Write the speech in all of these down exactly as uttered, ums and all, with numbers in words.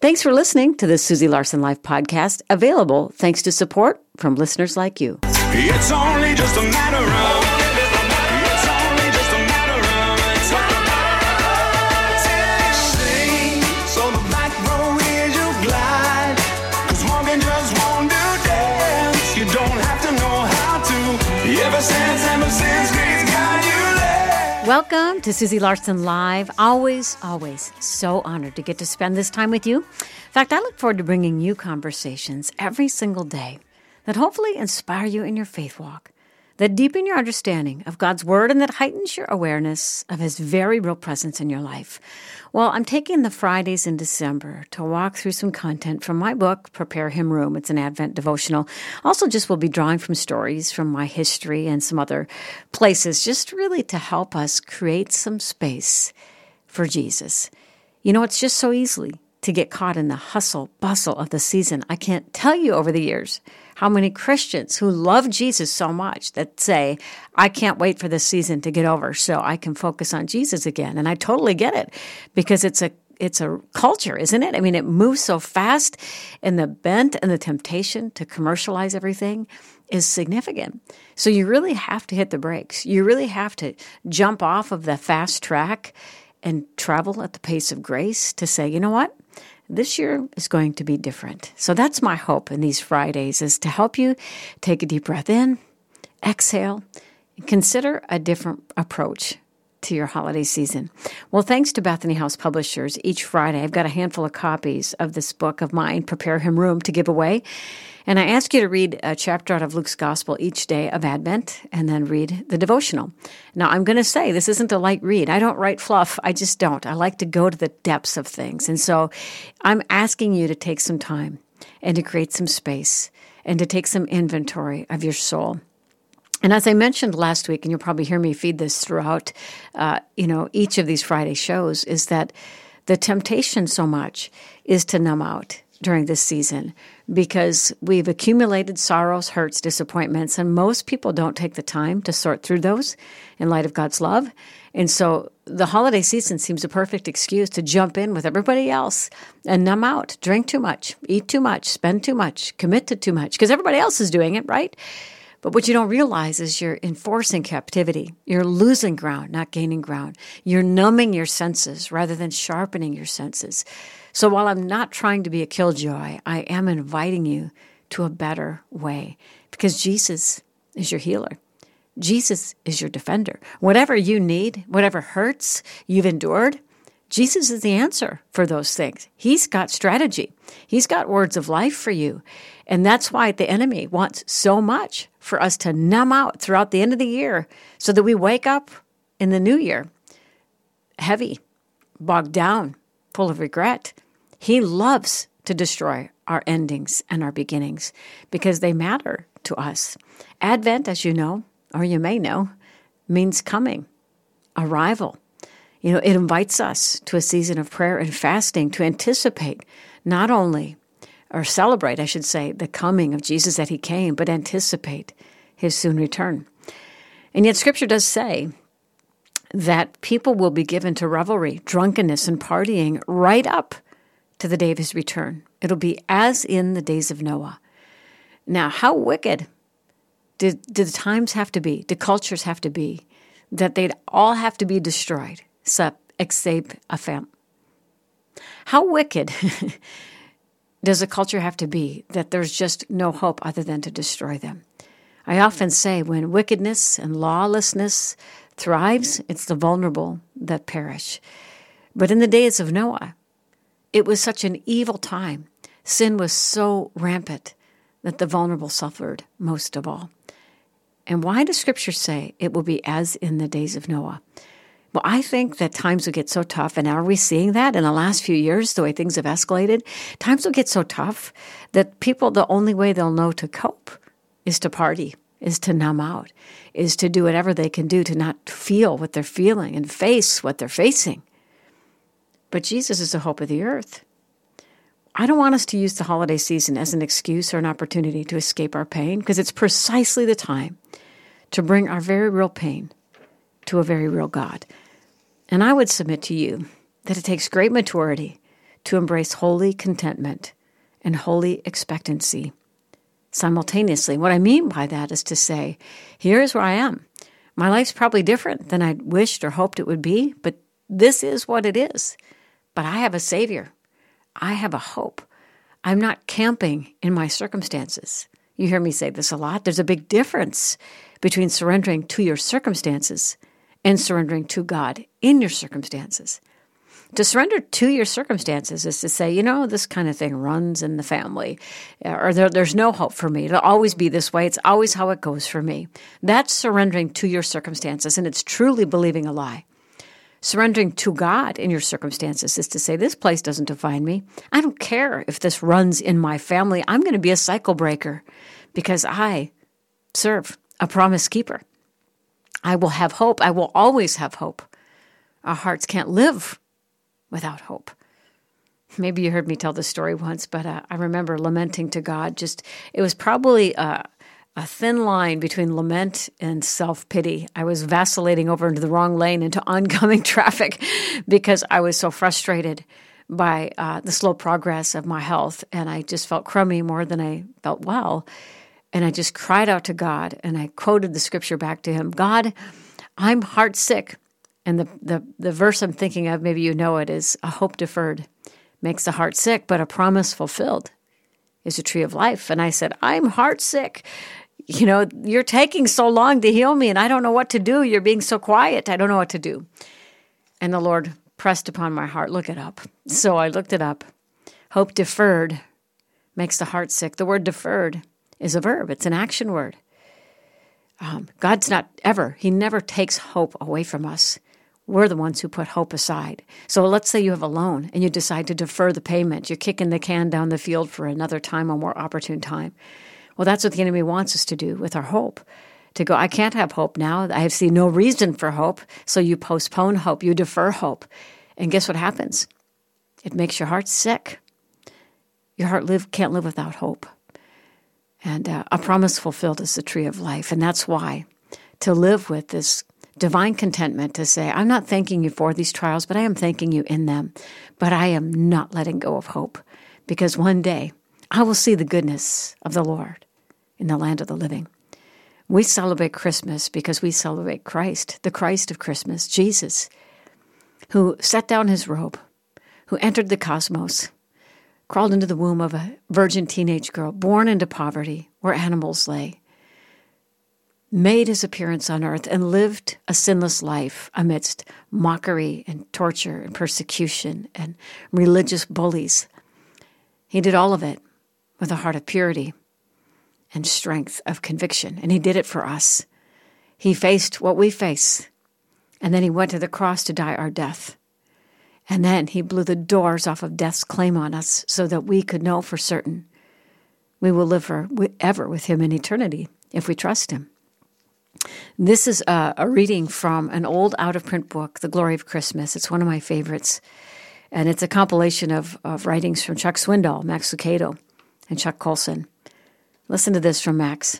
Thanks for listening to the Susie Larson Live podcast, available thanks to support from listeners like you. It's only just a matter of, it's only just a matter of time. Sing, so the back row is your glide, 'cause walking just won't do dance. You don't have to know how to, ever since, ever since grace got you led. Welcome to Susie Larson Live. Always, always so honored to get to spend this time with you. In fact, I look forward to bringing you conversations every single day that hopefully inspire you in your faith walk, that deepen your understanding of God's Word, and that heightens your awareness of His very real presence in your life. Well, I'm taking the Fridays in December to walk through some content from my book, Prepare Him Room. It's an Advent devotional. Also, just will be drawing from stories from my history and some other places, just really to help us create some space for Jesus. You know, it's just so easily to get caught in the hustle, bustle of the season. I can't tell you over the years how many Christians who love Jesus so much that say, I can't wait for this season to get over so I can focus on Jesus again. And I totally get it, because it's a it's a culture, isn't it? I mean, it moves so fast, and the bent and the temptation to commercialize everything is significant. So you really have to hit the brakes. You really have to jump off of the fast track and travel at the pace of grace to say, you know what? This year is going to be different. So that's my hope in these Fridays, is to help you take a deep breath in, exhale, and consider a different approach to your holiday season. Well, thanks to Bethany House Publishers, each Friday I've got a handful of copies of this book of mine, Prepare Him Room, to give away. And I ask you to read a chapter out of Luke's Gospel each day of Advent, and then read the devotional. Now, I'm going to say this isn't a light read. I don't write fluff. I just don't. I like to go to the depths of things. And so I'm asking you to take some time and to create some space and to take some inventory of your soul. And as I mentioned last week, and you'll probably hear me feed this throughout, uh, you know, each of these Friday shows, is that the temptation so much is to numb out during this season, because we've accumulated sorrows, hurts, disappointments, and most people don't take the time to sort through those in light of God's love. And so the holiday season seems a perfect excuse to jump in with everybody else and numb out, drink too much, eat too much, spend too much, commit to too much, because everybody else is doing it, right? But what you don't realize is you're enforcing captivity. You're losing ground, not gaining ground. You're numbing your senses rather than sharpening your senses. So while I'm not trying to be a killjoy, I am inviting you to a better way, because Jesus is your healer. Jesus is your defender. Whatever you need, whatever hurts you've endured, Jesus is the answer for those things. He's got strategy. He's got words of life for you. And that's why the enemy wants so much for us to numb out throughout the end of the year, so that we wake up in the new year heavy, bogged down, full of regret. He loves to destroy our endings and our beginnings because they matter to us. Advent, as you know, or you may know, means coming, arrival. You know, it invites us to a season of prayer and fasting to anticipate not only, or celebrate, I should say, the coming of Jesus, that He came, but anticipate His soon return. And yet Scripture does say that people will be given to revelry, drunkenness, and partying right up to the day of His return. It'll be as in the days of Noah. Now, how wicked did, did the times have to be, did cultures have to be, that they'd all have to be destroyed, except a family? How wicked does a culture have to be that there's just no hope other than to destroy them? I often say when wickedness and lawlessness thrives, it's the vulnerable that perish. But in the days of Noah, it was such an evil time. Sin was so rampant that the vulnerable suffered most of all. And why does Scripture say it will be as in the days of Noah? Well, I think that times will get so tough, and are we seeing that in the last few years, the way things have escalated? Times will get so tough that people, the only way they'll know to cope is to party, is to numb out, is to do whatever they can do to not feel what they're feeling and face what they're facing. But Jesus is the hope of the earth. I don't want us to use the holiday season as an excuse or an opportunity to escape our pain, because it's precisely the time to bring our very real pain to a very real God. And I would submit to you that it takes great maturity to embrace holy contentment and holy expectancy simultaneously. What I mean by that is to say, here's where I am. My life's probably different than I wished or hoped it would be, but this is what it is. But I have a Savior. I have a hope. I'm not camping in my circumstances. You hear me say this a lot. There's a big difference between surrendering to your circumstances and surrendering to God in your circumstances. To surrender to your circumstances is to say, you know, this kind of thing runs in the family, or there, there's no hope for me. It'll always be this way. It's always how it goes for me. That's surrendering to your circumstances, and it's truly believing a lie. Surrendering to God in your circumstances is to say, this place doesn't define me. I don't care if this runs in my family. I'm going to be a cycle breaker because I serve a promise keeper. I will have hope. I will always have hope. Our hearts can't live without hope. Maybe you heard me tell this story once, but uh, I remember lamenting to God. Just it was probably a, a thin line between lament and self-pity. I was vacillating over into the wrong lane into oncoming traffic because I was so frustrated by uh, the slow progress of my health, and I just felt crummy more than I felt well. And I just cried out to God, and I quoted the scripture back to him. God, I'm heart sick. And the, the, the verse I'm thinking of, maybe you know it, is a hope deferred makes the heart sick, but a promise fulfilled is a tree of life. And I said, I'm heart sick. You know, you're taking so long to heal me, and I don't know what to do. You're being so quiet. I don't know what to do. And the Lord pressed upon my heart, look it up. So I looked it up. Hope deferred makes the heart sick. The word deferred is a verb. It's an action word. Um, God's not ever, he never takes hope away from us. We're the ones who put hope aside. So let's say you have a loan and you decide to defer the payment. You're kicking the can down the field for another time, a more opportune time. Well, that's what the enemy wants us to do with our hope. To go, I can't have hope now. I see no reason for hope. So you postpone hope. You defer hope. And guess what happens? It makes your heart sick. Your heart live, can't live without hope. And uh, a promise fulfilled is the tree of life. And that's why to live with this divine contentment, to say, I'm not thanking you for these trials, but I am thanking you in them. But I am not letting go of hope, because one day I will see the goodness of the Lord in the land of the living. We celebrate Christmas because we celebrate Christ, the Christ of Christmas, Jesus, who set down his robe, who entered the cosmos, crawled into the womb of a virgin teenage girl, born into poverty where animals lay, made his appearance on earth and lived a sinless life amidst mockery and torture and persecution and religious bullies. He did all of it with a heart of purity and strength of conviction, and he did it for us. He faced what we face, and then he went to the cross to die our death. And then he blew the doors off of death's claim on us so that we could know for certain we will live forever with him in eternity if we trust him. This is a, a reading from an old out-of-print book, The Glory of Christmas. It's one of my favorites. And it's a compilation of, of writings from Chuck Swindoll, Max Lucado, and Chuck Colson. Listen to this from Max.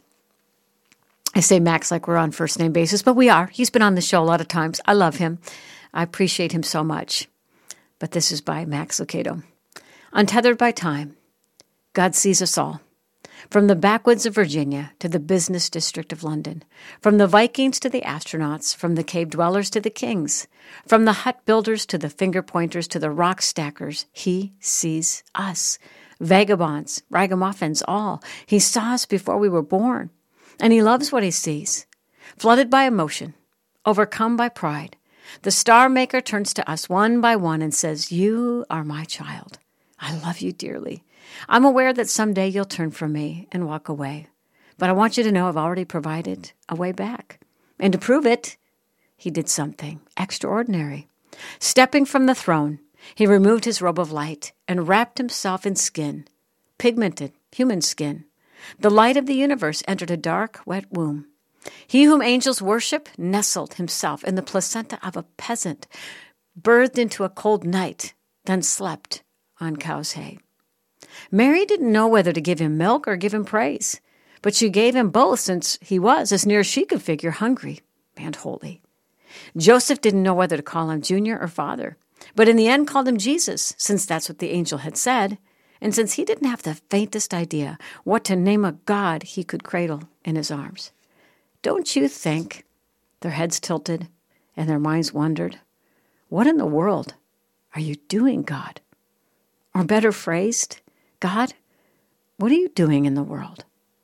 I say Max like we're on first-name basis, but we are. He's been on the show a lot of times. I love him. I appreciate him so much. But this is by Max Lucado. Untethered by time, God sees us all. From the backwoods of Virginia to the business district of London, from the Vikings to the astronauts, from the cave dwellers to the kings, from the hut builders to the finger pointers to the rock stackers, he sees us. Vagabonds, ragamuffins, all. He saw us before we were born, and he loves what he sees. Flooded by emotion, overcome by pride, the star maker turns to us one by one and says, you are my child. I love you dearly. I'm aware that someday you'll turn from me and walk away. But I want you to know I've already provided a way back. And to prove it, he did something extraordinary. Stepping from the throne, he removed his robe of light and wrapped himself in skin, pigmented human skin. The light of the universe entered a dark, wet womb. He whom angels worship nestled himself in the placenta of a peasant, birthed into a cold night, then slept on cow's hay. Mary didn't know whether to give him milk or give him praise, but she gave him both since he was, as near as she could figure, hungry and holy. Joseph didn't know whether to call him junior or father, but in the end called him Jesus, since that's what the angel had said, and since he didn't have the faintest idea what to name a God he could cradle in his arms. Don't you think their heads tilted and their minds wondered, what in the world are you doing, God? Or better phrased, God, what are you doing in the world?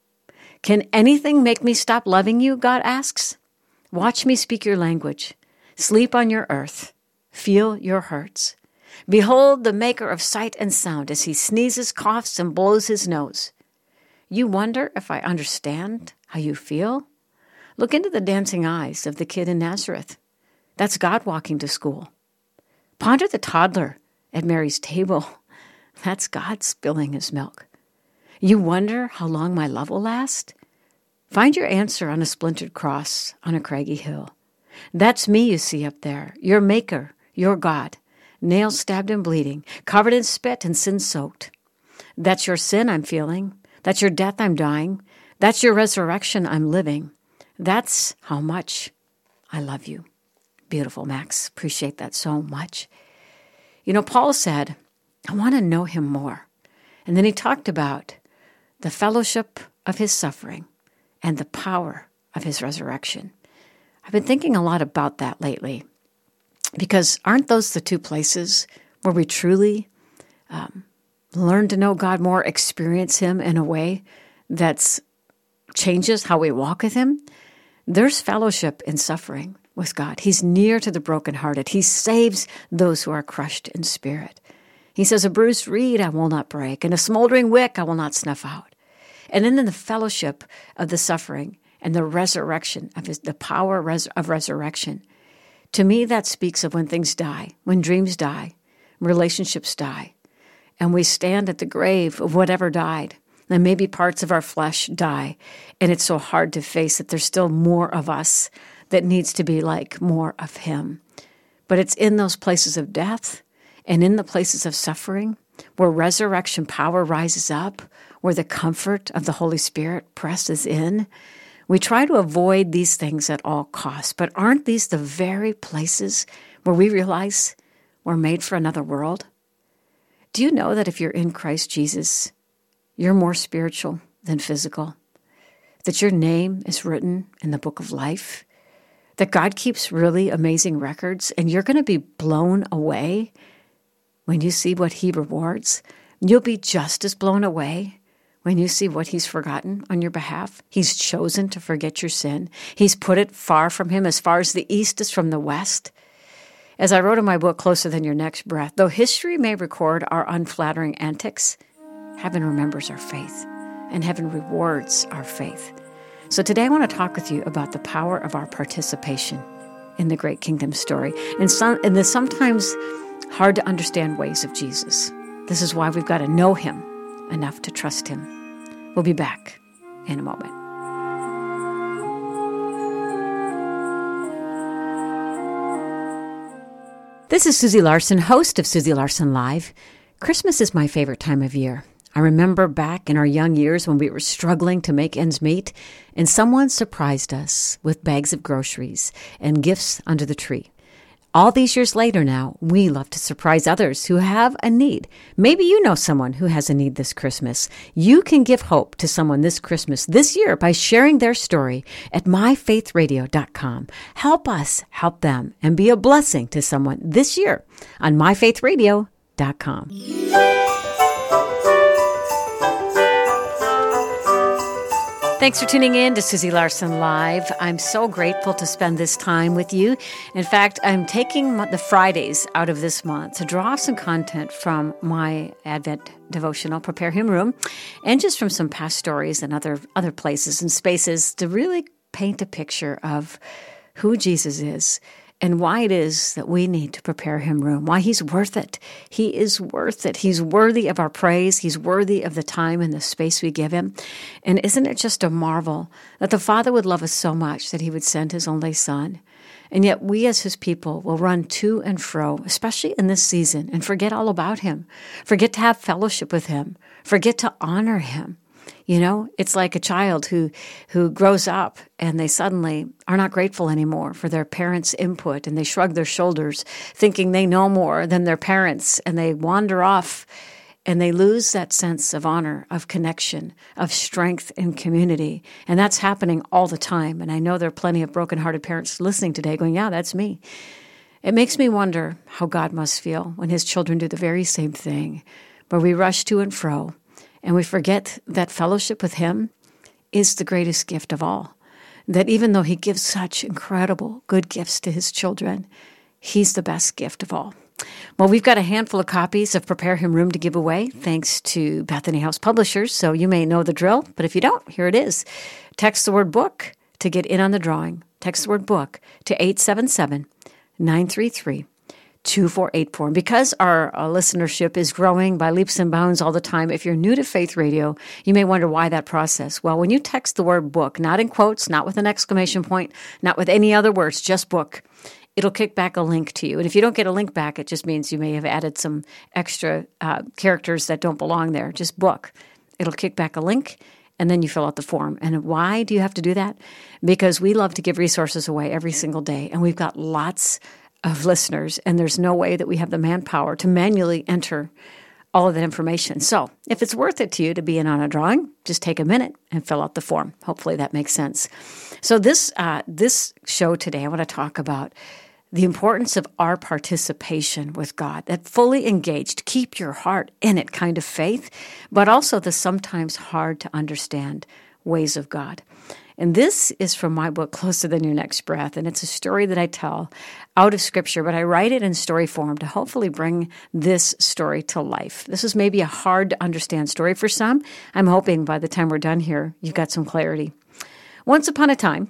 Can anything make me stop loving you, God asks? Watch me speak your language, sleep on your earth, feel your hurts. Behold the maker of sight and sound as he sneezes, coughs, and blows his nose. You wonder if I understand how you feel? Look into the dancing eyes of the kid in Nazareth. That's God walking to school. Ponder the toddler at Mary's table. That's God spilling his milk. You wonder how long my love will last? Find your answer on a splintered cross on a craggy hill. That's me you see up there, your maker, your God, nails stabbed and bleeding, covered in spit and sin-soaked. That's your sin I'm feeling. That's your death I'm dying. That's your resurrection I'm living. That's how much I love you. Beautiful, Max. Appreciate that so much. You know, Paul said, I want to know him more. And then he talked about the fellowship of his suffering and the power of his resurrection. I've been thinking a lot about that lately, because aren't those the two places where we truly um, learn to know God more, experience him in a way that changes how we walk with him? There's fellowship in suffering with God. He's near to the brokenhearted. He saves those who are crushed in spirit. He says, a bruised reed I will not break, and a smoldering wick I will not snuff out. And then in the fellowship of the suffering and the resurrection of his, the power res- of resurrection, to me that speaks of when things die, when dreams die, relationships die, and we stand at the grave of whatever died. And maybe parts of our flesh die, and it's so hard to face that there's still more of us that needs to be like more of him. But it's in those places of death and in the places of suffering where resurrection power rises up, where the comfort of the Holy Spirit presses in. We try to avoid these things at all costs, but aren't these the very places where we realize we're made for another world? Do you know that if you're in Christ Jesus, you're more spiritual than physical? That your name is written in the book of life? That God keeps really amazing records, and you're going to be blown away when you see what he rewards? You'll be just as blown away when you see what he's forgotten on your behalf. He's chosen to forget your sin. He's put it far from him, as far as the east is from the west. As I wrote in my book, Closer Than Your Next Breath, though history may record our unflattering antics, heaven remembers our faith, and heaven rewards our faith. So today I want to talk with you about the power of our participation in the great kingdom story, and some, in the sometimes hard to understand ways of Jesus. This is why we've got to know him enough to trust him. We'll be back in a moment. This is Susie Larson, host of Susie Larson Live. Christmas is my favorite time of year. I remember back in our young years when we were struggling to make ends meet, and someone surprised us with bags of groceries and gifts under the tree. All these years later now, we love to surprise others who have a need. Maybe you know someone who has a need this Christmas. You can give hope to someone this Christmas, this year, by sharing their story at my faith radio dot com. Help us help them and be a blessing to someone this year on my faith radio dot com. Thanks for tuning in to Susie Larson Live. I'm so grateful to spend this time with you. In fact, I'm taking the Fridays out of this month to draw some content from my Advent devotional, Prepare Him Room, and just from some past stories and other, other places and spaces to really paint a picture of who Jesus is and why it is that we need to prepare him room, why he's worth it. He is worth it. He's worthy of our praise. He's worthy of the time and the space we give him. And isn't it just a marvel that the Father would love us so much that he would send his only Son? And yet we as his people will run to and fro, especially in this season, and forget all about him, forget to have fellowship with him, forget to honor him. You know, it's like a child who who grows up and they suddenly are not grateful anymore for their parents' input, and they shrug their shoulders thinking they know more than their parents, and they wander off and they lose that sense of honor, of connection, of strength and community. And that's happening all the time. And I know there are plenty of brokenhearted parents listening today going, yeah, that's me. It makes me wonder how God must feel when his children do the very same thing, where we rush to and fro, and we forget that fellowship with him is the greatest gift of all. That even though he gives such incredible good gifts to his children, he's the best gift of all. Well, we've got a handful of copies of Prepare Him Room to give away, thanks to Bethany House Publishers, so you may know the drill, but if you don't, here it is. Text the word book to get in on the drawing. Text the word book to eight seven seven, nine three three, two four eight four. Because our uh, listenership is growing by leaps and bounds all the time, if you're new to Faith Radio, you may wonder why that process. Well, when you text the word book, not in quotes, not with an exclamation point, not with any other words, just book, it'll kick back a link to you. And if you don't get a link back, it just means you may have added some extra uh, characters that don't belong there. Just book. It'll kick back a link, and then you fill out the form. And why do you have to do that? Because we love to give resources away every single day, and we've got lots of listeners, and there's no way that we have the manpower to manually enter all of that information. So if it's worth it to you to be in on a drawing, just take a minute and fill out the form. Hopefully that makes sense. So this uh, this show today, I want to talk about the importance of our participation with God, that fully engaged, keep your heart in it kind of faith, but also the sometimes hard to understand ways of God. And this is from my book, Closer Than Your Next Breath, and it's a story that I tell out of Scripture, but I write it in story form to hopefully bring this story to life. This is maybe a hard-to-understand story for some. I'm hoping by the time we're done here, you've got some clarity. Once upon a time,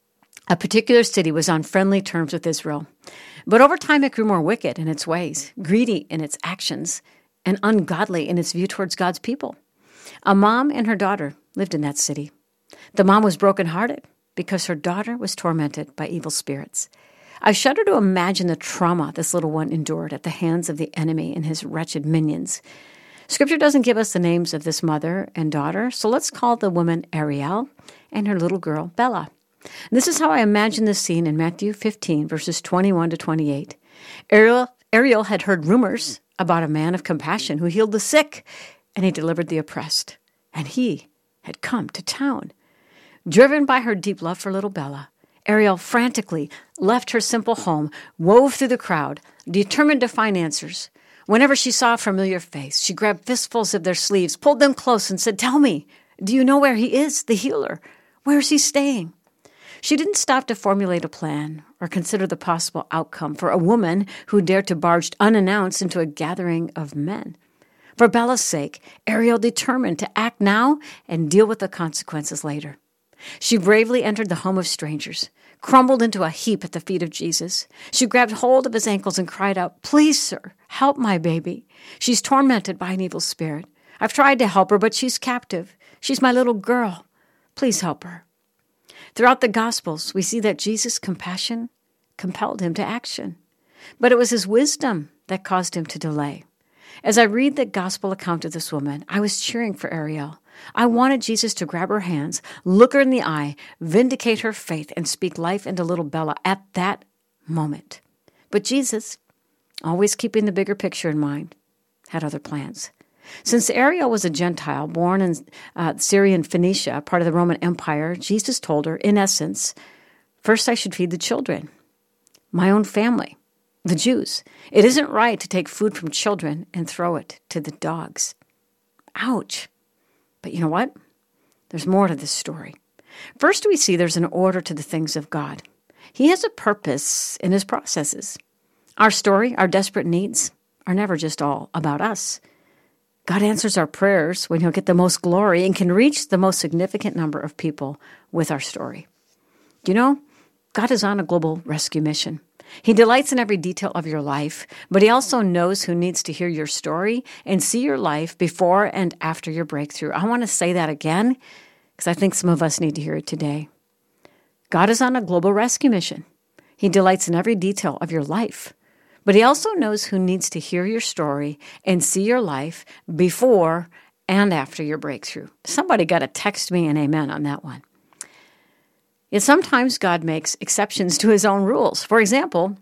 a particular city was on friendly terms with Israel, but over time it grew more wicked in its ways, greedy in its actions, and ungodly in its view towards God's people. A mom and her daughter lived in that city. The mom was brokenhearted because her daughter was tormented by evil spirits. I shudder to imagine the trauma this little one endured at the hands of the enemy and his wretched minions. Scripture doesn't give us the names of this mother and daughter, so let's call the woman Ariel and her little girl Bella. This is how I imagine this scene in Matthew fifteen, verses twenty-one to twenty-eight. Ariel, Ariel had heard rumors about a man of compassion who healed the sick, and he delivered the oppressed. And he had come to town. Driven by her deep love for little Bella, Ariel frantically left her simple home, wove through the crowd, determined to find answers. Whenever she saw a familiar face, she grabbed fistfuls of their sleeves, pulled them close, and said, "Tell me, do you know where he is, the healer? Where is he staying?" She didn't stop to formulate a plan or consider the possible outcome for a woman who dared to barge unannounced into a gathering of men. For Bella's sake, Ariel determined to act now and deal with the consequences later. She bravely entered the home of strangers, crumbled into a heap at the feet of Jesus. She grabbed hold of his ankles and cried out, "Please, sir, help my baby. She's tormented by an evil spirit. I've tried to help her, but she's captive. She's my little girl. Please help her." Throughout the Gospels, we see that Jesus' compassion compelled him to action. But it was his wisdom that caused him to delay. As I read the Gospel account of this woman, I was cheering for Ariel. I wanted Jesus to grab her hands, look her in the eye, vindicate her faith, and speak life into little Bella at that moment. But Jesus, always keeping the bigger picture in mind, had other plans. Since Ariel was a Gentile born in uh, Syrian Phoenicia, part of the Roman Empire, Jesus told her, in essence, first I should feed the children, my own family, the Jews. It isn't right to take food from children and throw it to the dogs. Ouch. But you know what? There's more to this story. First, we see there's an order to the things of God. He has a purpose in his processes. Our story, our desperate needs, are never just all about us. God answers our prayers when he'll get the most glory and can reach the most significant number of people with our story. You know, God is on a global rescue mission. He delights in every detail of your life, but he also knows who needs to hear your story and see your life before and after your breakthrough. I want to say that again because I think some of us need to hear it today. God is on a global rescue mission. He delights in every detail of your life, but he also knows who needs to hear your story and see your life before and after your breakthrough. Somebody got to text me an amen on that one. Yet sometimes God makes exceptions to his own rules. For example,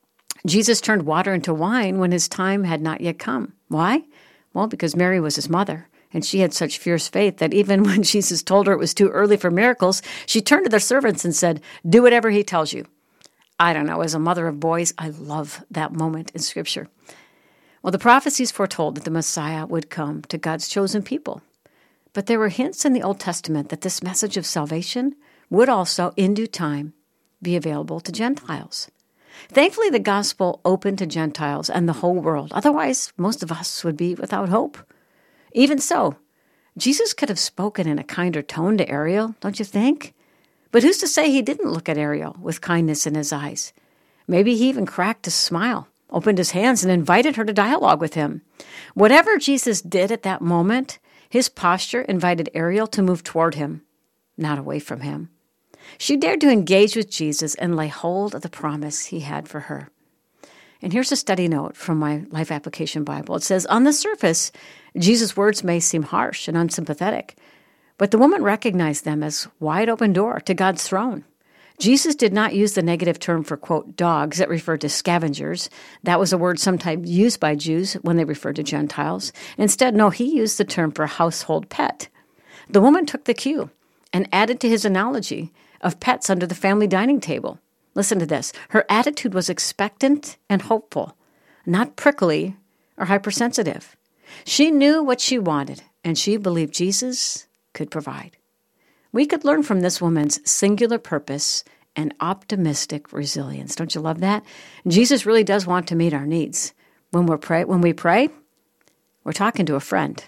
Jesus turned water into wine when his time had not yet come. Why? Well, because Mary was his mother, and she had such fierce faith that even when Jesus told her it was too early for miracles, she turned to the servants and said, "Do whatever he tells you." I don't know, as a mother of boys, I love that moment in Scripture. Well, the prophecies foretold that the Messiah would come to God's chosen people. But there were hints in the Old Testament that this message of salvation would also, in due time, be available to Gentiles. Thankfully, the gospel opened to Gentiles and the whole world. Otherwise, most of us would be without hope. Even so, Jesus could have spoken in a kinder tone to Ariel, don't you think? But who's to say he didn't look at Ariel with kindness in his eyes? Maybe he even cracked a smile, opened his hands, and invited her to dialogue with him. Whatever Jesus did at that moment, his posture invited Ariel to move toward him, not away from him. She dared to engage with Jesus and lay hold of the promise he had for her. And here's a study note from my Life Application Bible. It says, on the surface, Jesus' words may seem harsh and unsympathetic, but the woman recognized them as wide open door to God's throne. Jesus did not use the negative term for, quote, dogs that referred to scavengers. That was a word sometimes used by Jews when they referred to Gentiles. Instead, no, he used the term for household pet. The woman took the cue and added to his analogy of pets under the family dining table. Listen to this. Her attitude was expectant and hopeful, not prickly or hypersensitive. She knew what she wanted, and she believed Jesus could provide. We could learn from this woman's singular purpose and optimistic resilience. Don't you love that? Jesus really does want to meet our needs. When we're pray, when we pray, we're talking to a friend.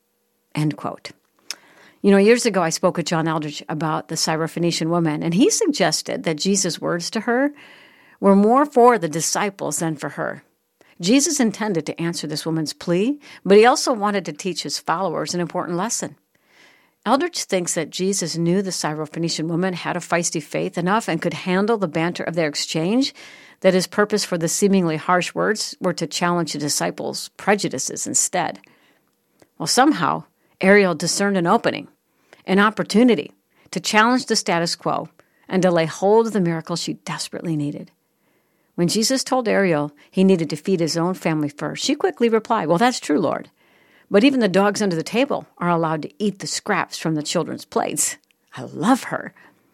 End quote. You know, years ago, I spoke with John Eldridge about the Syrophoenician woman, and he suggested that Jesus' words to her were more for the disciples than for her. Jesus intended to answer this woman's plea, but he also wanted to teach his followers an important lesson. Eldridge thinks that Jesus knew the Syrophoenician woman had a feisty faith enough and could handle the banter of their exchange, that his purpose for the seemingly harsh words were to challenge the disciples' prejudices instead. Well, somehow, Ariel discerned an opening, an opportunity to challenge the status quo and to lay hold of the miracle she desperately needed. When Jesus told Ariel he needed to feed his own family first, she quickly replied, "Well, that's true, Lord. But even the dogs under the table are allowed to eat the scraps from the children's plates." I love her.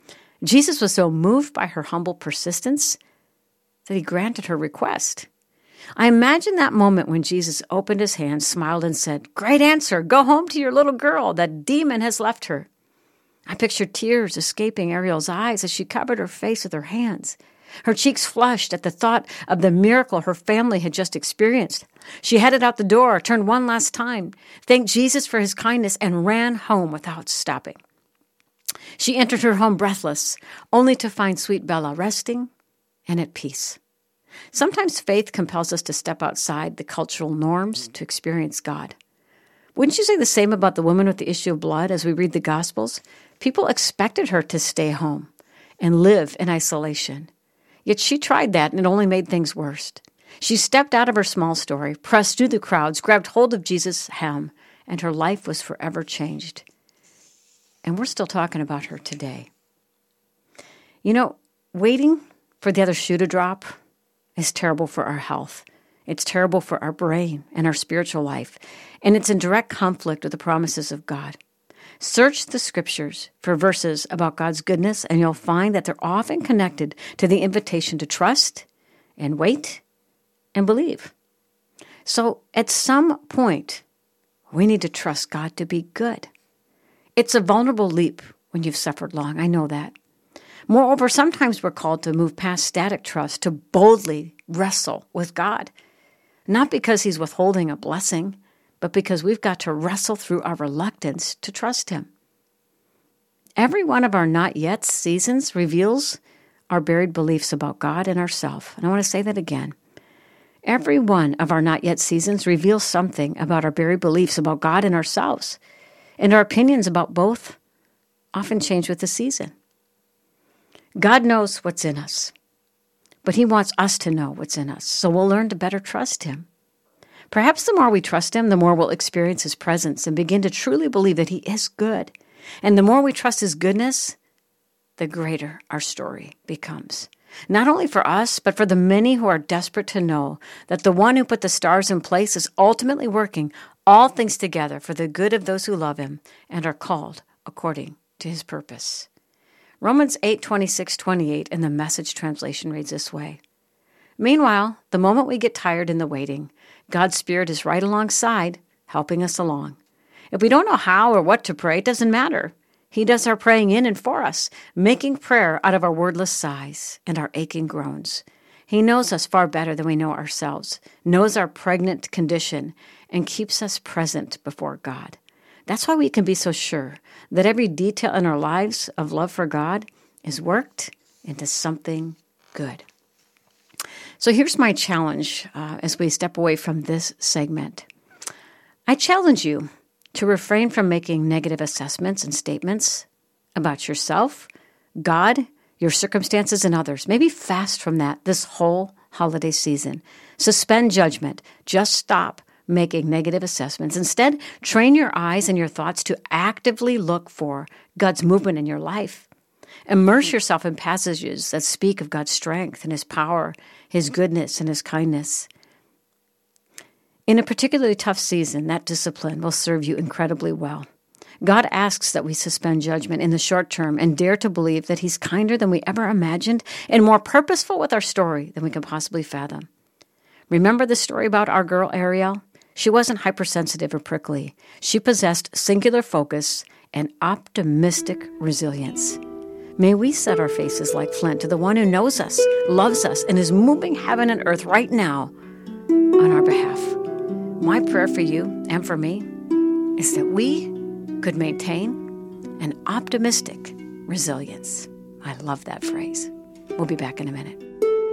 Jesus was so moved by her humble persistence that he granted her request. I imagine that moment when Jesus opened his hands, smiled, and said, "Great answer. Go home to your little girl. That demon has left her." I pictured tears escaping Ariel's eyes as she covered her face with her hands. Her cheeks flushed at the thought of the miracle her family had just experienced. She headed out the door, turned one last time, thanked Jesus for his kindness, and ran home without stopping. She entered her home breathless, only to find sweet Bella resting and at peace. Sometimes faith compels us to step outside the cultural norms to experience God. Wouldn't you say the same about the woman with the issue of blood as we read the Gospels? People expected her to stay home and live in isolation. Yet she tried that, and it only made things worse. She stepped out of her small story, pressed through the crowds, grabbed hold of Jesus' hem, and her life was forever changed. And we're still talking about her today. You know, waiting for the other shoe to drop is terrible for our health. It's terrible for our brain and our spiritual life, and it's in direct conflict with the promises of God. Search the Scriptures for verses about God's goodness, and you'll find that they're often connected to the invitation to trust and wait and believe. So at some point, we need to trust God to be good. It's a vulnerable leap when you've suffered long. I know that. Moreover, sometimes we're called to move past static trust to boldly wrestle with God, not because he's withholding a blessing, but because we've got to wrestle through our reluctance to trust him. Every one of our not yet seasons reveals our buried beliefs about God and ourselves. And I want to say that again. Every one of our not yet seasons reveals something about our buried beliefs about God and ourselves. And our opinions about both often change with the season. God knows what's in us, but he wants us to know what's in us, so we'll learn to better trust him. Perhaps the more we trust him, the more we'll experience his presence and begin to truly believe that he is good. And the more we trust his goodness, the greater our story becomes. Not only for us, but for the many who are desperate to know that the one who put the stars in place is ultimately working all things together for the good of those who love him and are called according to his purpose. Romans eight, twenty-six, twenty-eight in the Message translation reads this way. Meanwhile, the moment we get tired in the waiting, God's Spirit is right alongside, helping us along. If we don't know how or what to pray, it doesn't matter. He does our praying in and for us, making prayer out of our wordless sighs and our aching groans. He knows us far better than we know ourselves, knows our pregnant condition, and keeps us present before God. That's why we can be so sure that every detail in our lives of love for God is worked into something good. So here's my challenge uh, as we step away from this segment. I challenge you to refrain from making negative assessments and statements about yourself, God, your circumstances, and others. Maybe fast from that this whole holiday season. Suspend judgment. Just stop making negative assessments. Instead, train your eyes and your thoughts to actively look for God's movement in your life. Immerse yourself in passages that speak of God's strength and his power, his goodness, and his kindness. In a particularly tough season, that discipline will serve you incredibly well. God asks that we suspend judgment in the short term and dare to believe that he's kinder than we ever imagined and more purposeful with our story than we can possibly fathom. Remember the story about our girl Ariel? She wasn't hypersensitive or prickly. She possessed singular focus and optimistic resilience. May we set our faces like flint to the one who knows us, loves us, and is moving heaven and earth right now on our behalf. My prayer for you and for me is that we could maintain an optimistic resilience. I love that phrase. We'll be back in a minute.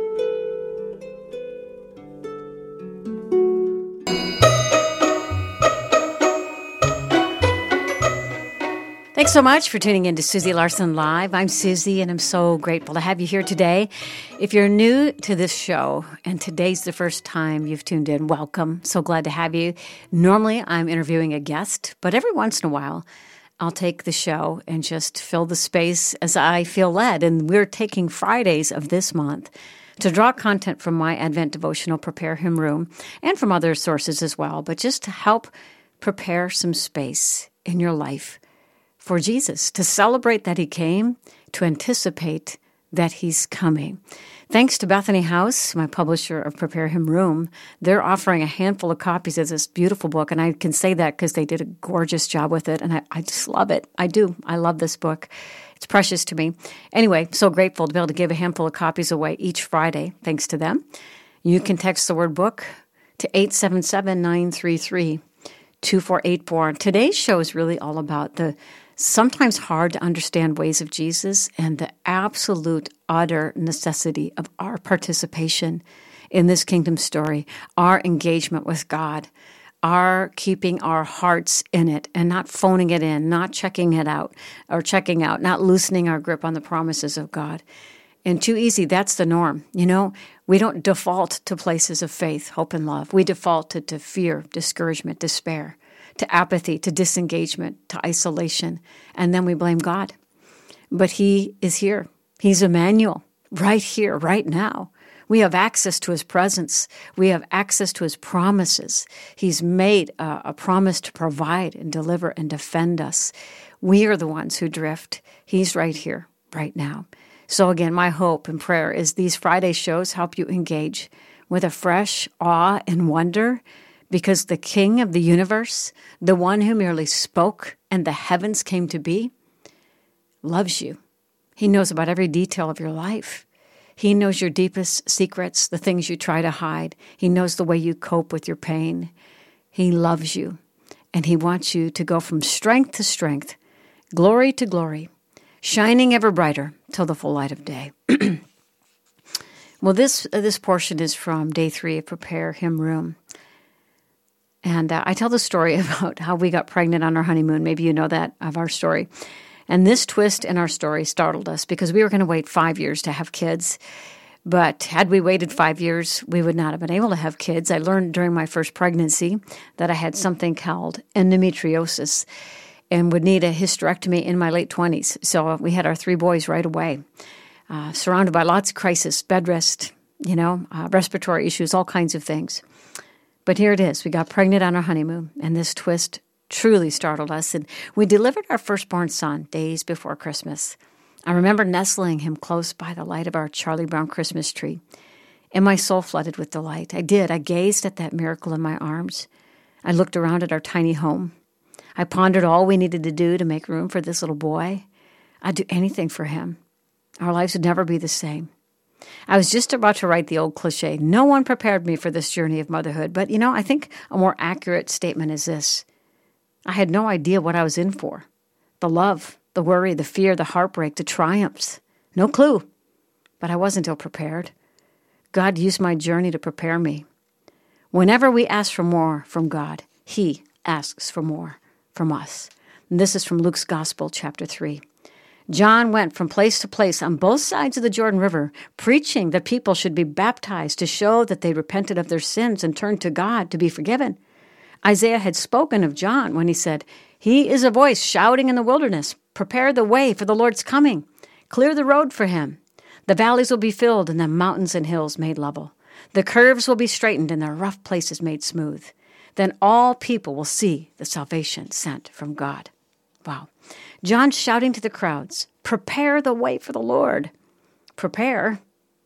Thanks so much for tuning in to Susie Larson Live. I'm Susie, and I'm so grateful to have you here today. If you're new to this show, and today's the first time you've tuned in, welcome. So glad to have you. Normally, I'm interviewing a guest, but every once in a while, I'll take the show and just fill the space as I feel led. And we're taking Fridays of this month to draw content from my Advent devotional, Prepare Him Room, and from other sources as well, but just to help prepare some space in your life for Jesus, to celebrate that he came, to anticipate that he's coming. Thanks to Bethany House, my publisher of Prepare Him Room, they're offering a handful of copies of this beautiful book, and I can say that because they did a gorgeous job with it, and I, I just love it. I do. I love this book. It's precious to me. Anyway, so grateful to be able to give a handful of copies away each Friday, thanks to them. You can text the word book to eight seven seven, nine three three, two four eight four. Today's show is really all about the sometimes hard to understand ways of Jesus and the absolute, utter necessity of our participation in this kingdom story, our engagement with God, our keeping our hearts in it and not phoning it in, not checking it out or checking out, not loosening our grip on the promises of God. And too easy, that's the norm. You know, we don't default to places of faith, hope, and love. We default to, to fear, discouragement, despair, to apathy, to disengagement, to isolation, and then we blame God. But he is here. He's Emmanuel, right here, right now. We have access to his presence. We have access to his promises. He's made a, a promise to provide and deliver and defend us. We are the ones who drift. He's right here, right now. So again, my hope and prayer is these Friday shows help you engage with a fresh awe and wonder, because the King of the universe, the one who merely spoke and the heavens came to be, loves you. He knows about every detail of your life. He knows your deepest secrets, the things you try to hide. He knows the way you cope with your pain. He loves you, and he wants you to go from strength to strength, glory to glory, shining ever brighter till the full light of day. Well, this, uh, this portion is from day three of Prepare Him Room. And uh, I tell the story about how we got pregnant on our honeymoon. Maybe you know that of our story. And this twist in our story startled us because we were going to wait five years to have kids. But had we waited five years, we would not have been able to have kids. I learned during my first pregnancy that I had something called endometriosis and would need a hysterectomy in my late twenties. So we had our three boys right away, uh, surrounded by lots of crisis, bed rest, you know, uh, respiratory issues, all kinds of things. But here it is. We got pregnant on our honeymoon, and this twist truly startled us. And we delivered our firstborn son days before Christmas. I remember nestling him close by the light of our Charlie Brown Christmas tree, and my soul flooded with delight. I did. I gazed at that miracle in my arms. I looked around at our tiny home. I pondered all we needed to do to make room for this little boy. I'd do anything for him. Our lives would never be the same. I was just about to write the old cliche, no one prepared me for this journey of motherhood. But, you know, I think a more accurate statement is this. I had no idea what I was in for. The love, the worry, the fear, the heartbreak, the triumphs. No clue. But I wasn't ill-prepared. God used my journey to prepare me. Whenever we ask for more from God, He asks for more from us. And this is from Luke's Gospel, chapter three. John went from place to place on both sides of the Jordan River, preaching that people should be baptized to show that they repented of their sins and turned to God to be forgiven. Isaiah had spoken of John when he said, "He is a voice shouting in the wilderness, prepare the way for the Lord's coming. Clear the road for him. The valleys will be filled and the mountains and hills made level. The curves will be straightened and the rough places made smooth. Then all people will see the salvation sent from God." Wow. John shouting to the crowds, prepare the way for the Lord. Prepare?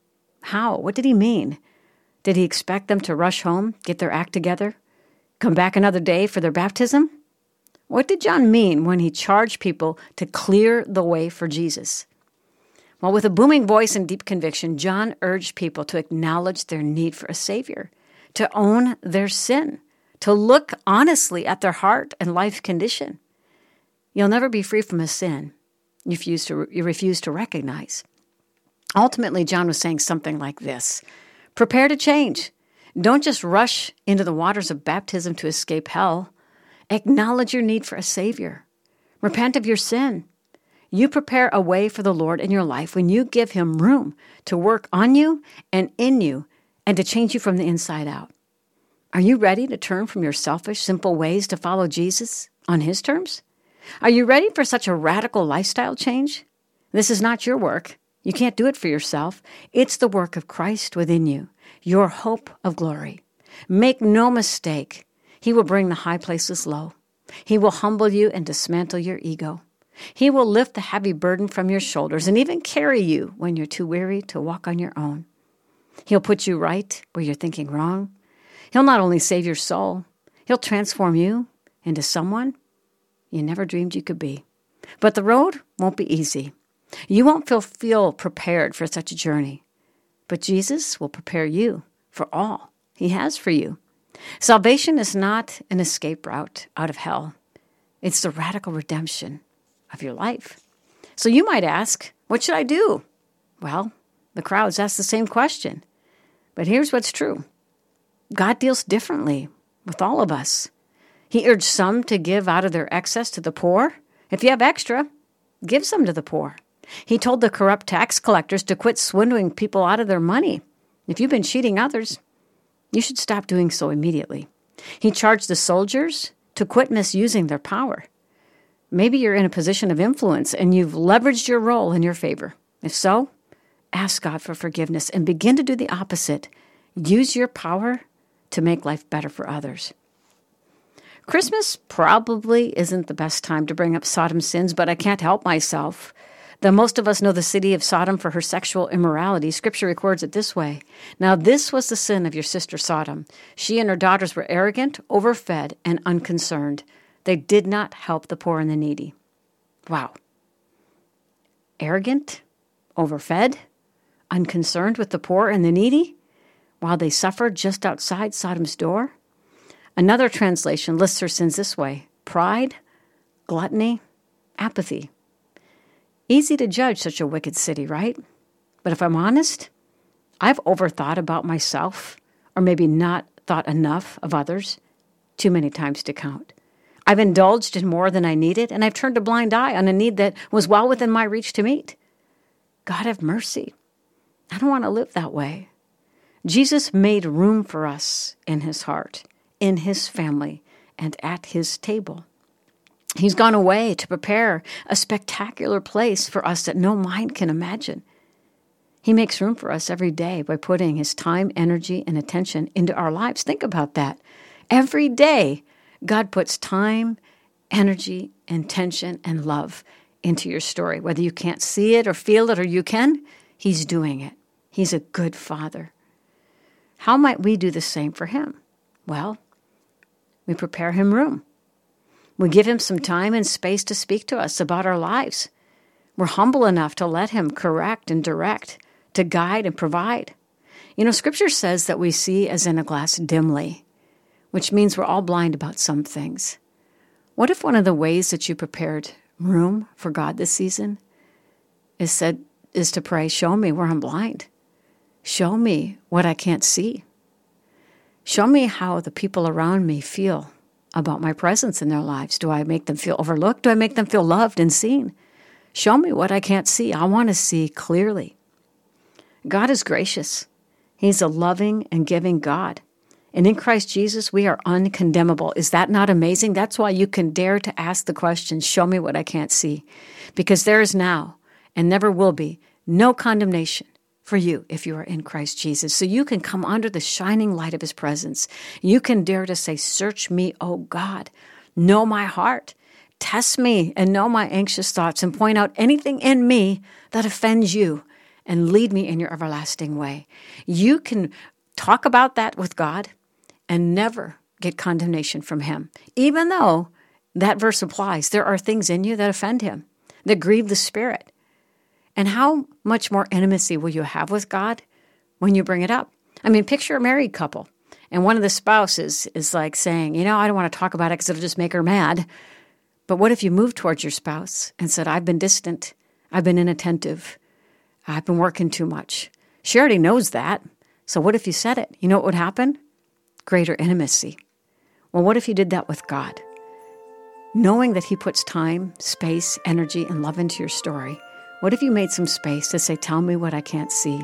How? What did he mean? Did he expect them to rush home, get their act together, come back another day for their baptism? What did John mean when he charged people to clear the way for Jesus? Well, with a booming voice and deep conviction, John urged people to acknowledge their need for a Savior, to own their sin, to look honestly at their heart and life condition. You'll never be free from a sin you refuse to, you refuse to recognize. Ultimately, John was saying something like this. Prepare to change. Don't just rush into the waters of baptism to escape hell. Acknowledge your need for a Savior. Repent of your sin. You prepare a way for the Lord in your life when you give Him room to work on you and in you and to change you from the inside out. Are you ready to turn from your selfish, simple ways to follow Jesus on His terms? Are you ready for such a radical lifestyle change? This is not your work. You can't do it for yourself. It's the work of Christ within you, your hope of glory. Make no mistake, He will bring the high places low. He will humble you and dismantle your ego. He will lift the heavy burden from your shoulders and even carry you when you're too weary to walk on your own. He'll put you right where you're thinking wrong. He'll not only save your soul, He'll transform you into someone you never dreamed you could be. But the road won't be easy. You won't feel, feel prepared for such a journey. But Jesus will prepare you for all He has for you. Salvation is not an escape route out of hell. It's the radical redemption of your life. So you might ask, what should I do? Well, the crowds ask the same question. But here's what's true. God deals differently with all of us. He urged some to give out of their excess to the poor. If you have extra, give some to the poor. He told the corrupt tax collectors to quit swindling people out of their money. If you've been cheating others, you should stop doing so immediately. He charged the soldiers to quit misusing their power. Maybe you're in a position of influence and you've leveraged your role in your favor. If so, ask God for forgiveness and begin to do the opposite. Use your power to make life better for others. Christmas probably isn't the best time to bring up Sodom's sins, but I can't help myself. Though most of us know the city of Sodom for her sexual immorality, Scripture records it this way. Now this was the sin of your sister Sodom. She and her daughters were arrogant, overfed, and unconcerned. They did not help the poor and the needy. Wow. Arrogant, overfed, unconcerned with the poor and the needy, while they suffered just outside Sodom's door? Another translation lists her sins this way: pride, gluttony, apathy. Easy to judge such a wicked city, right? But if I'm honest, I've overthought about myself, or maybe not thought enough of others, too many times to count. I've indulged in more than I needed, and I've turned a blind eye on a need that was well within my reach to meet. God have mercy. I don't want to live that way. Jesus made room for us in his heart, in his family, and at his table. He's gone away to prepare a spectacular place for us that no mind can imagine. He makes room for us every day by putting his time, energy, and attention into our lives. Think about that. Every day, God puts time, energy, intention, and love into your story. Whether you can't see it or feel it or you can, he's doing it. He's a good father. How might we do the same for him? Well, we prepare him room. We give him some time and space to speak to us about our lives. We're humble enough to let him correct and direct, to guide and provide. You know, Scripture says that we see as in a glass dimly, which means we're all blind about some things. What if one of the ways that you prepared room for God this season is said is to pray, show me where I'm blind. Show me what I can't see. Show me how the people around me feel about my presence in their lives. Do I make them feel overlooked? Do I make them feel loved and seen? Show me what I can't see. I want to see clearly. God is gracious. He's a loving and giving God. And in Christ Jesus, we are uncondemnable. Is that not amazing? That's why you can dare to ask the question, show me what I can't see. Because there is now, and never will be, no condemnation for you if you are in Christ Jesus. So you can come under the shining light of his presence. You can dare to say, search me, O God. Know my heart. Test me and know my anxious thoughts and point out anything in me that offends you and lead me in your everlasting way. You can talk about that with God and never get condemnation from him. Even though that verse applies, there are things in you that offend him, that grieve the Spirit. And how much more intimacy will you have with God when you bring it up? I mean, picture a married couple, and one of the spouses is like saying, you know, I don't want to talk about it because it'll just make her mad. But what if you moved towards your spouse and said, I've been distant, I've been inattentive, I've been working too much. She already knows that. So what if you said it? You know what would happen? Greater intimacy. Well, what if you did that with God? Knowing that he puts time, space, energy, and love into your story, what if you made some space to say, tell me what I can't see?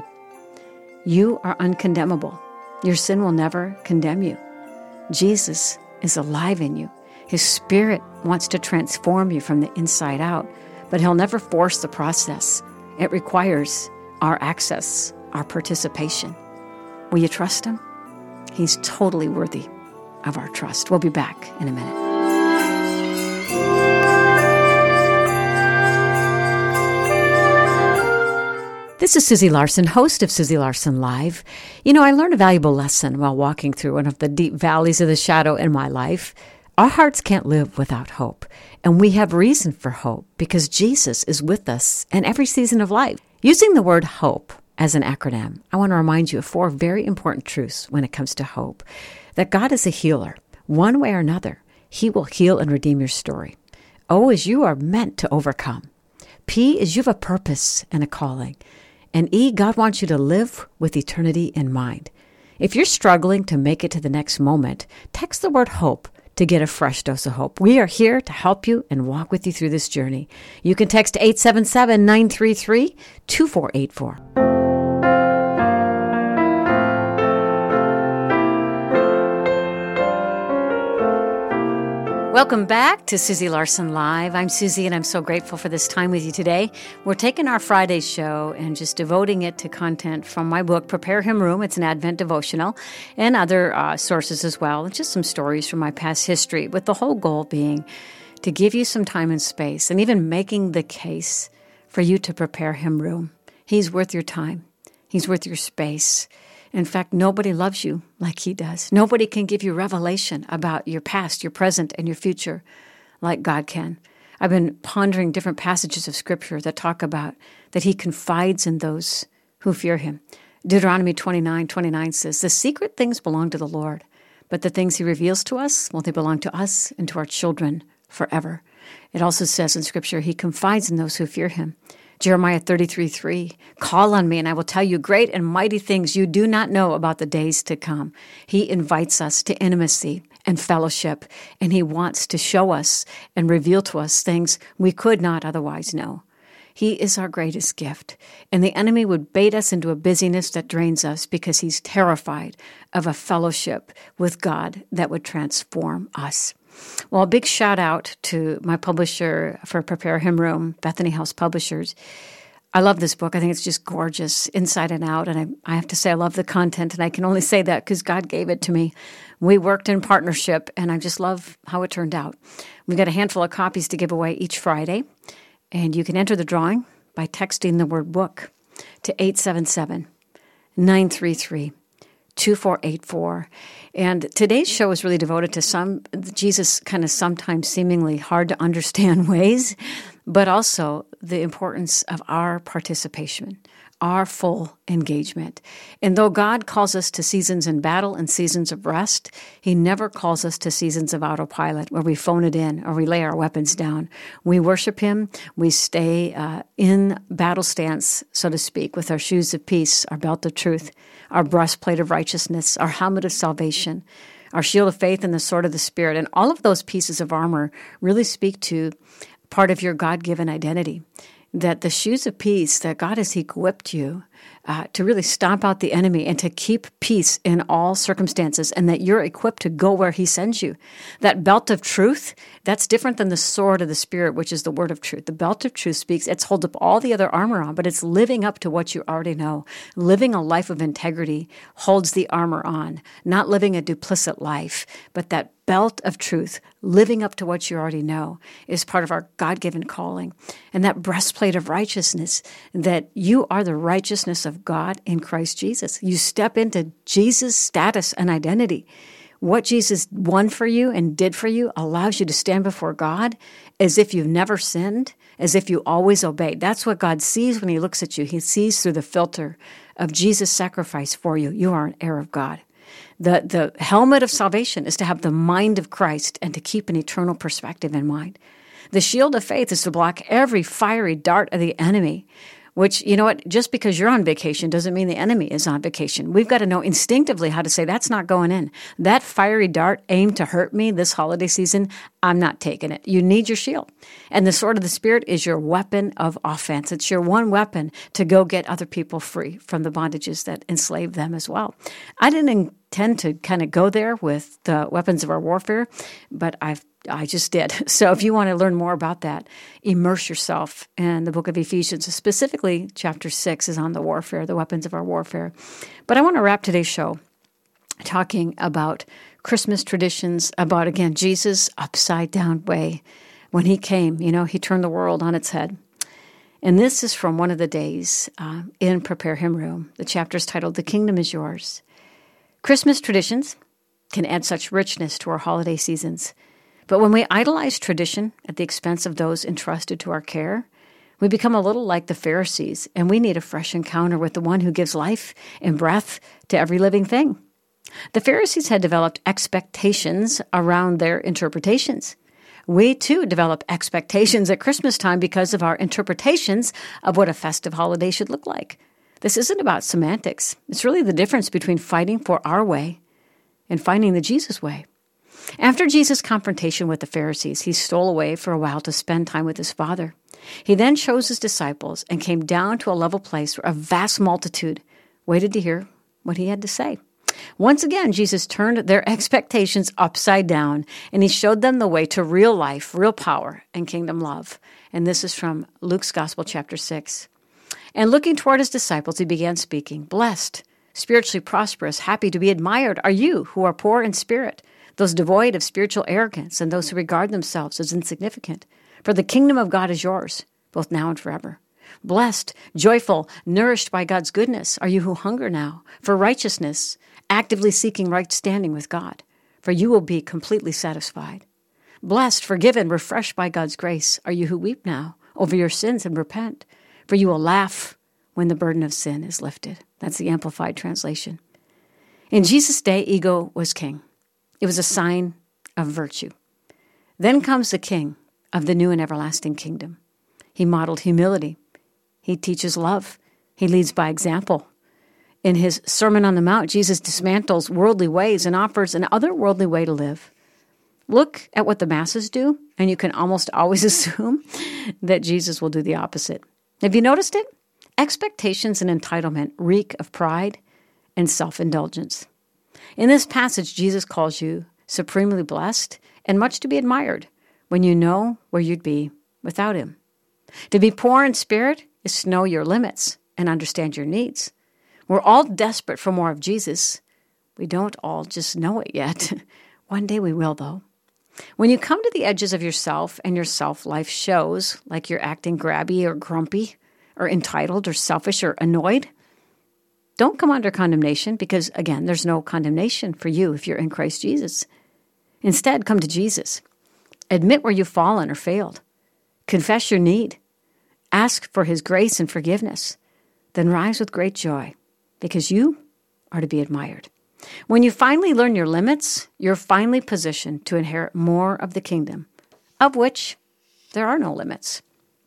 You are uncondemnable. Your sin will never condemn you. Jesus is alive in you. His Spirit wants to transform you from the inside out, but he'll never force the process. It requires our access, our participation. Will you trust him? He's totally worthy of our trust. We'll be back in a minute. This is Susie Larson, host of Susie Larson Live. You know, I learned a valuable lesson while walking through one of the deep valleys of the shadow in my life. Our hearts can't live without hope, and we have reason for hope because Jesus is with us in every season of life. Using the word hope as an acronym, I want to remind you of four very important truths when it comes to hope. That God is a healer. One way or another, he will heal and redeem your story. O is you are meant to overcome. P is you have a purpose and a calling. And E, God wants you to live with eternity in mind. If you're struggling to make it to the next moment, text the word hope to get a fresh dose of hope. We are here to help you and walk with you through this journey. You can text eight seven seven, nine three three, two four eight four. Welcome back to Susie Larson Live. I'm Susie, and I'm so grateful for this time with you today. We're taking our Friday show and just devoting it to content from my book, Prepare Him Room. It's an Advent devotional and other uh, sources as well. Just some stories from my past history, with the whole goal being to give you some time and space and even making the case for you to prepare Him room. He's worth your time. He's worth your space. In fact, nobody loves you like he does. Nobody can give you revelation about your past, your present, and your future like God can. I've been pondering different passages of Scripture that talk about that he confides in those who fear him. Deuteronomy twenty-nine twenty-nine says, the secret things belong to the Lord, but the things he reveals to us, well, they belong to us and to our children forever. It also says in Scripture, he confides in those who fear him. Jeremiah thirty-three three, call on me and I will tell you great and mighty things you do not know about the days to come. He invites us to intimacy and fellowship, and he wants to show us and reveal to us things we could not otherwise know. He is our greatest gift. And the enemy would bait us into a busyness that drains us because he's terrified of a fellowship with God that would transform us. Well, a big shout out to my publisher for Prepare Him Room, Bethany House Publishers. I love this book. I think it's just gorgeous inside and out. And I, I have to say I love the content, and I can only say that because God gave it to me. We worked in partnership, and I just love how it turned out. We've got a handful of copies to give away each Friday, and you can enter the drawing by texting the word book to eight seven seven, nine three three, two four eight four. And today's show is really devoted to some Jesus kind of sometimes seemingly hard to understand ways, but also the importance of our participation, our full engagement. And though God calls us to seasons in battle and seasons of rest, he never calls us to seasons of autopilot where we phone it in or we lay our weapons down. We worship him. We stay uh, in battle stance, so to speak, with our shoes of peace, our belt of truth, our breastplate of righteousness, our helmet of salvation, our shield of faith, and the sword of the Spirit. And all of those pieces of armor really speak to part of your God-given identity, that the shoes of peace, that God has equipped you uh, to really stomp out the enemy and to keep peace in all circumstances, and that you're equipped to go where he sends you. That belt of truth, that's different than the sword of the Spirit, which is the word of truth. The belt of truth speaks, it's holds up all the other armor on, but it's living up to what you already know. Living a life of integrity holds the armor on, not living a duplicit life, but that belt of truth, living up to what you already know, is part of our God-given calling. And that breastplate of righteousness, that you are the righteousness of God in Christ Jesus. You step into Jesus' status and identity. What Jesus won for you and did for you allows you to stand before God as if you've never sinned, as if you always obeyed. That's what God sees when he looks at you. He sees through the filter of Jesus' sacrifice for you. You are an heir of God. The, the helmet of salvation is to have the mind of Christ and to keep an eternal perspective in mind. The shield of faith is to block every fiery dart of the enemy, which, you know what, just because you're on vacation doesn't mean the enemy is on vacation. We've got to know instinctively how to say, that's not going in. That fiery dart aimed to hurt me this holiday season, I'm not taking it. You need your shield. And the sword of the Spirit is your weapon of offense. It's your one weapon to go get other people free from the bondages that enslave them as well. I didn't intend to kind of go there with the weapons of our warfare, but I've I just did. So if you want to learn more about that, immerse yourself in the book of Ephesians. Specifically, chapter six is on the warfare, the weapons of our warfare. But I want to wrap today's show talking about Christmas traditions, about, again, Jesus' upside-down way. When he came, you know, he turned the world on its head. And this is from one of the days uh, in Prepare Him Room. The chapter is titled, The Kingdom is Yours. Christmas traditions can add such richness to our holiday seasons. But when we idolize tradition at the expense of those entrusted to our care, we become a little like the Pharisees, and we need a fresh encounter with the one who gives life and breath to every living thing. The Pharisees had developed expectations around their interpretations. We, too, develop expectations at Christmas time because of our interpretations of what a festive holiday should look like. This isn't about semantics. It's really the difference between fighting for our way and finding the Jesus way. After Jesus' confrontation with the Pharisees, he stole away for a while to spend time with his Father. He then chose his disciples and came down to a level place where a vast multitude waited to hear what he had to say. Once again, Jesus turned their expectations upside down, and he showed them the way to real life, real power, and kingdom love. And this is from Luke's Gospel, chapter six. And looking toward his disciples, he began speaking, "Blessed, spiritually prosperous, happy to be admired are you who are poor in spirit, those devoid of spiritual arrogance, and those who regard themselves as insignificant. For the kingdom of God is yours, both now and forever. Blessed, joyful, nourished by God's goodness are you who hunger now for righteousness, actively seeking right standing with God, for you will be completely satisfied. Blessed, forgiven, refreshed by God's grace are you who weep now over your sins and repent, for you will laugh when the burden of sin is lifted." That's the Amplified Translation. In Jesus' day, ego was king. It was a sign of virtue. Then comes the king of the new and everlasting kingdom. He modeled humility. He teaches love. He leads by example. In his Sermon on the Mount, Jesus dismantles worldly ways and offers an otherworldly way to live. Look at what the masses do, and you can almost always assume that Jesus will do the opposite. Have you noticed it? Expectations and entitlement reek of pride and self-indulgence. In this passage, Jesus calls you supremely blessed and much to be admired when you know where you'd be without him. To be poor in spirit is to know your limits and understand your needs. We're all desperate for more of Jesus. We don't all just know it yet. One day we will, though. When you come to the edges of yourself and your self-life shows, like you're acting grabby or grumpy or entitled or selfish or annoyed, don't come under condemnation because, again, there's no condemnation for you if you're in Christ Jesus. Instead, come to Jesus. Admit where you've fallen or failed. Confess your need. Ask for his grace and forgiveness. Then rise with great joy because you are to be admired. When you finally learn your limits, you're finally positioned to inherit more of the kingdom, of which there are no limits.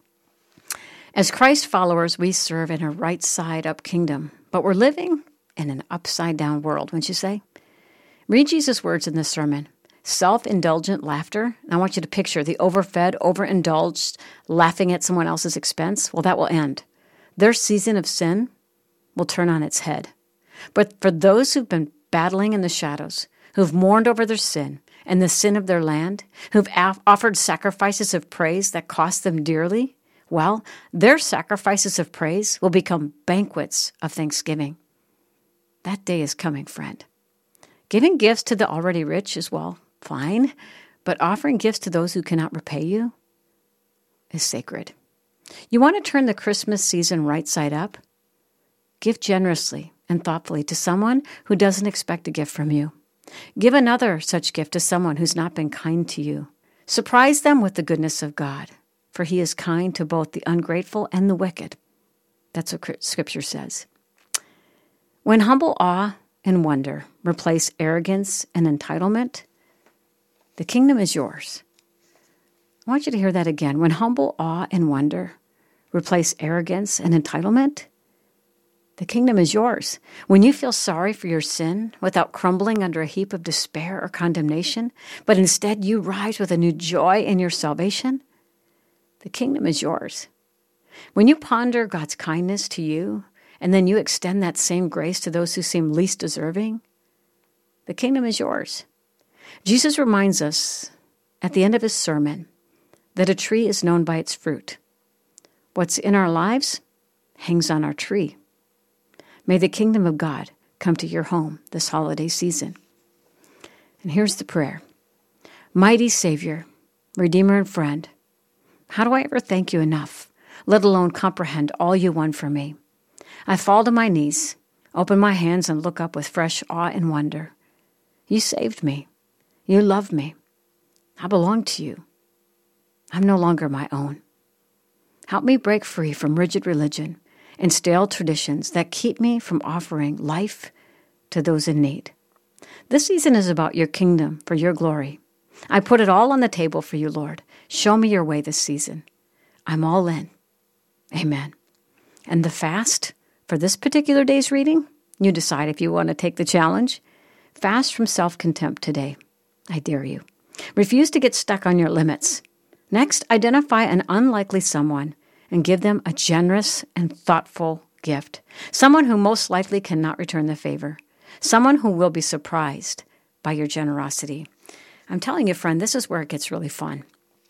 As Christ followers, we serve in a right-side-up kingdom, but we're living in an upside-down world, wouldn't you say? Read Jesus' words in this sermon. Self-indulgent laughter. I want you to picture the overfed, overindulged, laughing at someone else's expense. Well, that will end. Their season of sin will turn on its head. But for those who've been battling in the shadows, who've mourned over their sin and the sin of their land, who've af- offered sacrifices of praise that cost them dearly, well, their sacrifices of praise will become banquets of thanksgiving. That day is coming, friend. Giving gifts to the already rich is, well, fine, but offering gifts to those who cannot repay you is sacred. You want to turn the Christmas season right side up? Give generously and thoughtfully to someone who doesn't expect a gift from you. Give another such gift to someone who's not been kind to you. Surprise them with the goodness of God, for he is kind to both the ungrateful and the wicked. That's what Scripture says. When humble awe and wonder replace arrogance and entitlement, the kingdom is yours. I want you to hear that again. When humble awe and wonder replace arrogance and entitlement, the kingdom is yours. When you feel sorry for your sin without crumbling under a heap of despair or condemnation, but instead you rise with a new joy in your salvation, the kingdom is yours. When you ponder God's kindness to you, and then you extend that same grace to those who seem least deserving, the kingdom is yours. Jesus reminds us at the end of his sermon that a tree is known by its fruit. What's in our lives hangs on our tree. May the kingdom of God come to your home this holiday season. And here's the prayer. Mighty Savior, Redeemer and friend, how do I ever thank you enough, let alone comprehend all you won for me? I fall to my knees, open my hands, and look up with fresh awe and wonder. You saved me. You loved me. I belong to you. I'm no longer my own. Help me break free from rigid religion and stale traditions that keep me from offering life to those in need. This season is about your kingdom for your glory. I put it all on the table for you, Lord. Show me your way this season. I'm all in. Amen. And the fast for this particular day's reading, you decide if you want to take the challenge. Fast from self-contempt today. I dare you. Refuse to get stuck on your limits. Next, identify an unlikely someone and give them a generous and thoughtful gift. Someone who most likely cannot return the favor. Someone who will be surprised by your generosity. I'm telling you, friend, this is where it gets really fun.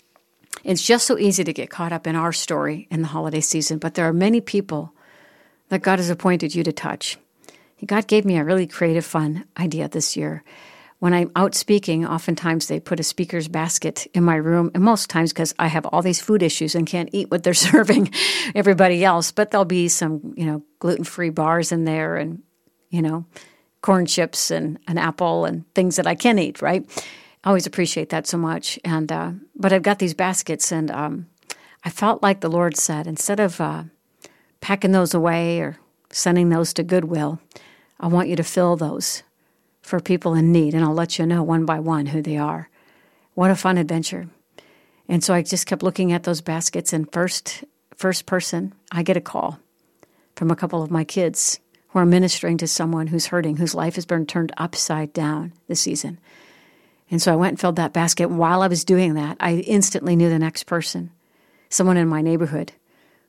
It's just so easy to get caught up in our story in the holiday season, but there are many people that God has appointed you to touch. God gave me a really creative, fun idea this year. When I'm out speaking, oftentimes they put a speaker's basket in my room, and most times because I have all these food issues and can't eat what they're serving everybody else, but there'll be some, you know, gluten-free bars in there and, you know, corn chips and an apple and things that I can eat, right? I always appreciate that so much. And uh, but I've got these baskets, and um, I felt like the Lord said, instead of uh, packing those away or sending those to Goodwill, I want you to fill those for people in need, and I'll let you know one by one who they are. What a fun adventure. And so I just kept looking at those baskets, and first, first person, I get a call from a couple of my kids who are ministering to someone who's hurting, whose life has been turned upside down this season. And so I went and filled that basket. While I was doing that, I instantly knew the next person, someone in my neighborhood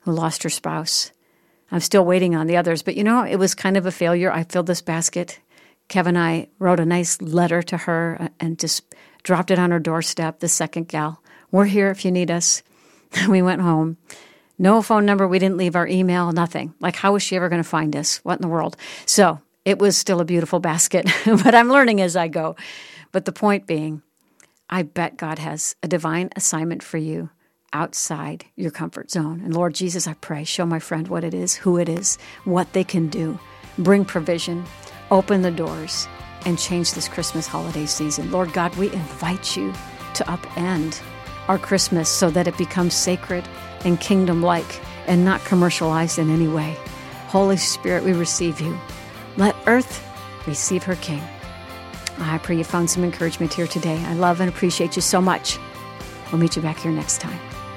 who lost her spouse. I'm still waiting on the others, but you know, it was kind of a failure. I filled this basket. Kevin and I wrote a nice letter to her and just dropped it on her doorstep, the second gal. We're here if you need us. We went home. No phone number. We didn't leave our email, nothing. Like, how was she ever going to find us? What in the world? So it was still a beautiful basket, but I'm learning as I go. But the point being, I bet God has a divine assignment for you outside your comfort zone. And Lord Jesus, I pray, show my friend what it is, who it is, what they can do. Bring provision, open the doors, and change this Christmas holiday season. Lord God, we invite you to upend our Christmas so that it becomes sacred and kingdom-like and not commercialized in any way. Holy Spirit, we receive you. Let earth receive her King. I pray you found some encouragement here today. I love and appreciate you so much. We'll meet you back here next time.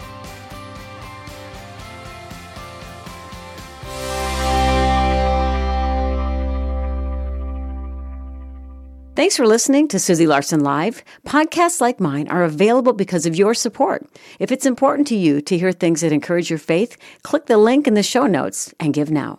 Thanks for listening to Susie Larson Live. Podcasts like mine are available because of your support. If it's important to you to hear things that encourage your faith, click the link in the show notes and give now.